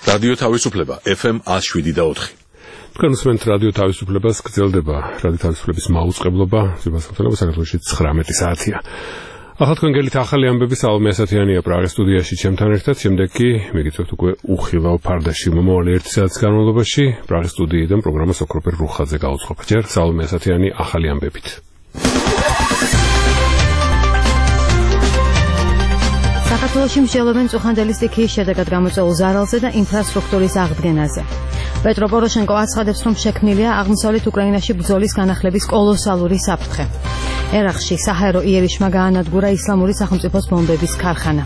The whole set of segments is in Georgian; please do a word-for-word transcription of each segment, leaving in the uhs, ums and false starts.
რადიო თავისუფლება ეფ ემ one oh seven და four. თქვენ უსმენთ რადიო თავისუფლებას, გრძელდება რადიო თავისუფლების მაუწყებლობა, ზებასათელობა საქართველოში ცხრამეტი საათია. ახლა თქვენ გელით ახალი ამბები სალომე ასათიანია პრაღის სტუდიაში ჩემთან ერთად, შემდეგ კი მიგიწევთ უკვე უხილავ ფარდაში მომავალი ერთი საათის განმავლობაში პრაღის სტუდიიდან პროგრამას ოქროპერ რუხაძე გაუძღობ. ჯერ სალომე ასათიანი ახალი ამბებით. საქართველოში მსჯელობენ წუხანდელი სტიქიის შედეგად გამოწვეულ ზარალზე და ინფრასტრუქტურის აღდგენაზე. პეტრო პოროშენკო აცხადებს, რომ შექმნილია აღმოსავლეთ უკრაინაში ბრძოლის განახლების კოლოსალური საფრთხე. ერაყში საჰაერო იერიშმა გაანადგურა ისლამური სახელმწიფოს ბომბების ქარხანა.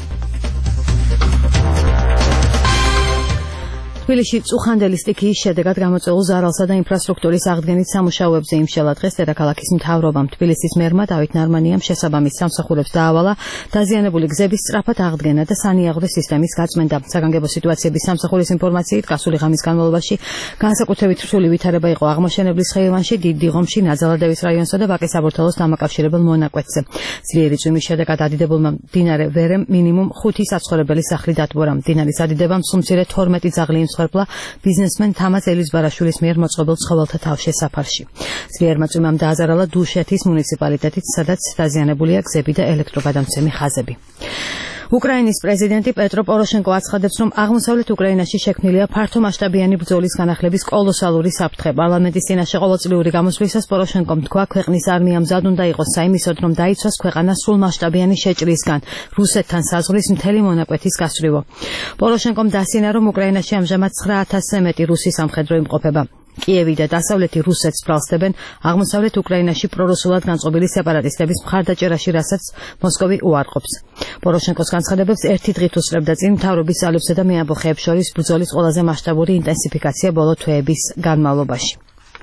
თბილისში წუხანდელი სტიქიის შედეგად გამოწვეულ ზარალსა და ინფრასტრუქტურის აღდგენით სამუშაოებზე იმშელა დღეს დედაქალაქის მთავრობამ. თბილისის მერმა დავით ნარმანიამ შესაბამის სამსახურებს დაავალა დაზიანებული გზების სწრაფად აღდგენა და სანიაღვრე სისტემის გაწმენდა. საგანგებო სიტუაციების სამსახურის ინფორმაციით გასული ღამის განმავლობაში განსაკუთრებით რთული ვითარება იყო აღმოჩენებლის ხეივანში, დიდ დიღომში, ნაძალადევის რაიონსა და ვაკის საბურთალოს დამაკავშირებელ მონაკვეთზე. ძლიერი წვიმის შედეგად ადიდებულმა მდინარე ვერემ მინიმუმ ხუთი საცხოვრებელი სახლი დატბორა. მდინარის ადიდებამ სულ თორმეტი ძაღლი მსხვერპლა ბიზნესმენ თამაზ ელიზბარაშვილის მიერ მოწყობილ ცხოველთა თავშესაფარში. ძლიერმა წვიმამ დააზარალა დუშეთის მუნიციპალიტეტით, სადაც დაზიანებულია გზები და ელექტროგადამცემი ხაზები. უკრაინის პრეზიდენტი პეტრო პოროშენკო აცხადებს, რომ აღმოსავლეთ უკრაინაში შექმნილია ფართომასშტაბიანი ბრძოლის განახლების კოლოსალური საფრთხე. პარლამენტის წინაშე ყოველწლიური გამოსვლისას პოროშენკომ თქვა, ქვეყნის არმია მზად უნდა იყოს საიმისოდ, რომ დაიცვას ქვეყანა სრულმასშტაბიანი შეჭრისგან, რუსეთთან საზღვრის მთელი მონაკვეთის გასწვრივო. პოროშენკომ დასცინა, რომ უკრაინაში ამჟამად ცხრა ათასზე მეტი რუსი სამხედრო იმყოფება. კიევი და დასავლეთი რუსეთს ბრალსდებენ აღმოსავლეთ უკრაინაში პრორუსულად განწყობილი სეპარატისტების მხარდაჭერაში, რასაც მოსკოვი უარყოფს. პოროშენკოს განცხადებებს ერთი დღით უსწრებდა წინ მთავრობის ძალებსა და მეამბოხეებს შორის ბრძოლის ყველაზე მასშტაბური ინტენსიფიკაცია ბოლო თვეების განმავლობაში.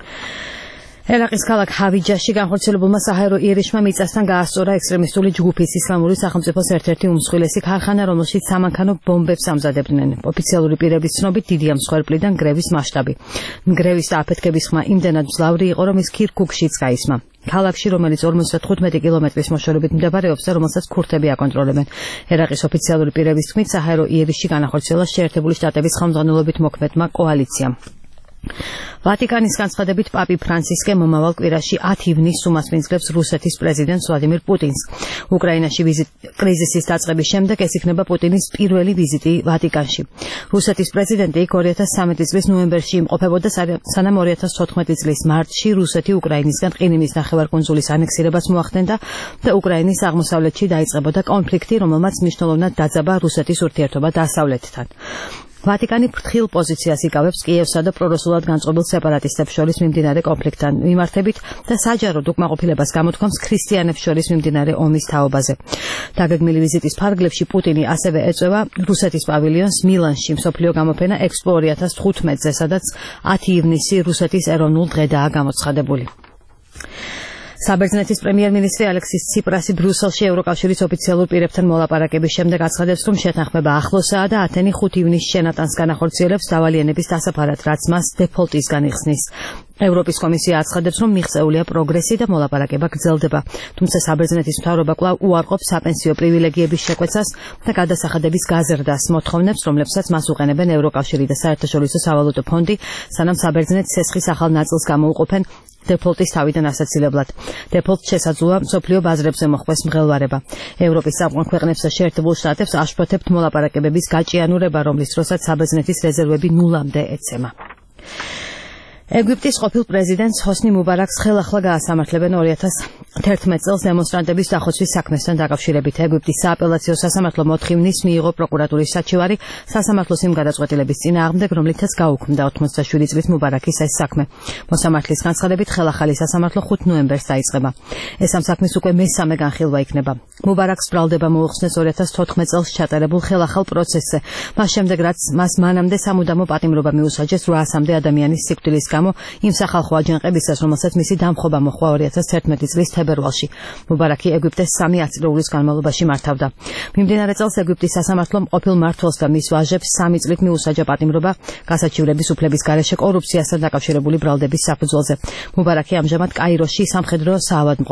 ერაყის ქალაქ ჰავიჯაში განხორციელებულმა საჰაერო იერიშმა მიწასთან გაასწორა ექსტრემისტული ჯგუფის ისლამური სახელმწიფოს ერთ-ერთი უმსხვილესი ქარხანა, რომელშიც სამანქანო ბომბებს ამზადებდნენ. ოფიციალური პირების ცნობით დიდია მსხვერპლიდან გრევის მასშტაბი. გრევის და აფეთქების ხმა იმდენად მძლავრი იყო, რომ ის ქირქუქშიც გაისმა. ქალაქში, რომელიც ორმოცდათხუთმეტი კილომეტრის მოშორებით მდებარეობს და რომელსაც ქურთები აკონტროლებენ. ერაყის ოფიციალური პირების თქმით, საჰაერო იერიშში განახორციელა შეერთებული შტატების ხელმძღვანელობით მოქმედმა კოალიციამ. ვატიკანის განცხადებით პაპი ფრანცისკე მომავალ კვირაში ათი ივნისს უმასპინძლებს რუსეთის პრეზიდენტს ვლადიმირ პუტინს. უკრაინაში კრიზისის დაწყების შემდეგ ეს იქნება პუტინის პირველი ვიზიტი ვატიკანში. რუსეთის პრეზიდენტი იქ ორი ათას ცხრამეტი წლის ნოემბერში იმყოფებოდა, სანამ ორი ათას თოთხმეტი წლის მარტში რუსეთი უკრაინისგან ყირიმის ნახევარკუნძულის ანექსირებას მოახდენდა და უკრაინის აღმოსავლეთში დაიწყებოდა კონფლიქტი, რომელმაც მნიშვნელოვნად დაძაბა რუსეთის ურთიერთობა დასავლეთთან. ვატიკანი ფრთხილ პოზიციას იკავებს კიევსა და პრორუსულად განწყობილ სეპარატისტებს შორის მიმდინარე კონფლიქტთან მიმართებით და საჯაროდ უკმაყოფილებას გამოთქვამს ქრისტიანებს შორის მიმდინარე ომის თაობაზე. დაგეგმილი ვიზიტის ფარგლებში პუტინი ასევე ეწევა რუსეთის პავილიონს მილანში მსოფლიო გამოფენა ექსპო ორი ათას თხუთმეტზე, სადაც ათი ივნისი რუსეთის ეროვნულ დღედაა გამოცხადებული. საბერძნეთის პრემიერ-მინისტრი ალექსის ციპრასი ბრიუსელში ევროკავშირის ოფიციალურ პირებთან მოლაპარაკების შემდეგ აცხადებს, რომ შეთანხმება ახლოსაა და ათენი ხუთი ივნისს შენატანს განახორციელებს დავალიანების დასაფარად, რაც მას დეფოლტისგან იხსნის. ევროპის კომისია აცხადებს, რომ მიღწეულია პროგრესი და მოლაპარაკება გრძელდება. თუმცა საბერძნეთის მთავრობა კვლავ უარყოფს საპენსიო პრივილეგიების შეკვეცას და გადასახადების გაზრდას, მოთხოვნებს, რომლებსაც მას უყენებენ ევროკავშირი და საერთაშორისო სავალუტო ფონდი, სანამ საბერძნეთს ცესხის ახალ ნაწილს გამოუყოფენ დეფოლტის თავიდან ასაცილებლად. დეფოლტ შესაძლოა მსოფლიო ბაზრებზე მოხვდეს მღელვარება. ევროპის წამყვან ქვეყნებს და შეერთებულ შტატებს აშფოთებთ მოლაპარაკებების გაჭიანურება, რომლის დროსაც საბერძნეთის რეზერვები ნულამდე ეცემა. ეგვიპტის ყოფილ პრეზიდენტს ჰოსნი მუბარაკს ხელახლა გაასამართლებენ ორი ათას თერთმეტ წელს დემონსტრანტების დახოცვის საქმესთან დაკავშირებით. ეგვიპტის სააპელაციო სასამართლო მოთხოვნით მიიღო პროკურატურის საჩივარი სასამართლოს იმ გადაწყვეტილების წინააღმდეგ, რომლითაც გაუქმდა ოთხმოცდაშვიდი წლის მუბარაკის ეს საქმე. მოსამართლის განცხადებით, ხელახალი სასამართლო ხუთ ნოემბერს დაიწყება. ეს ამ საქმის უკვე მესამე განხილვა იქნება. მუბარაკს ბრალდება მოუხსნეს ორი ათას თოთხმეტ წელს ჩატარებულ ხელახალ პროცესზე, მას შემდეგ რაც მას მანამდე სამუდამო პატიმრობა მიუსაჯეს რვაასამდე ადამიანის სიკვდილის გამო იმ სახალხო აჯანყებისას, რომელსაც მისი დამხობა მოჰყვა ორი ათას თერთმეტი წლის თებერვალში. მუბარაკი ეგვიპტეს სამი ათწლეულის განმავლობაში მართავდა. მიმდინარე წელს ეგვიპტის სასამართლომ ყოფილ მმართველს და მის ვაჟებს სამი წლით მიუსაჯა პატიმრობა გასაჩივრების უფლების გარეშე კორუფციასთან დაკავშირებული ბრალდების საფუძველზე. მუბარაკი ამჟამად კაიროში სამხედრო საავადმყოფოში